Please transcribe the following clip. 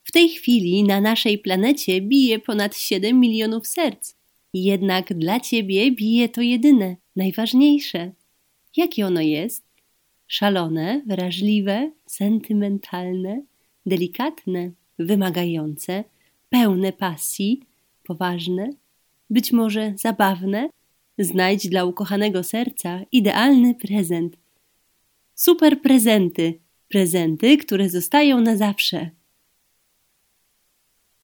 W tej chwili na naszej planecie bije ponad 7 milionów serc. Jednak dla ciebie bije to jedyne, najważniejsze. Jakie ono jest? Szalone, wrażliwe, sentymentalne, delikatne, wymagające, pełne pasji, poważne, być może zabawne? Znajdź dla ukochanego serca idealny prezent. Super prezenty, prezenty, które zostają na zawsze.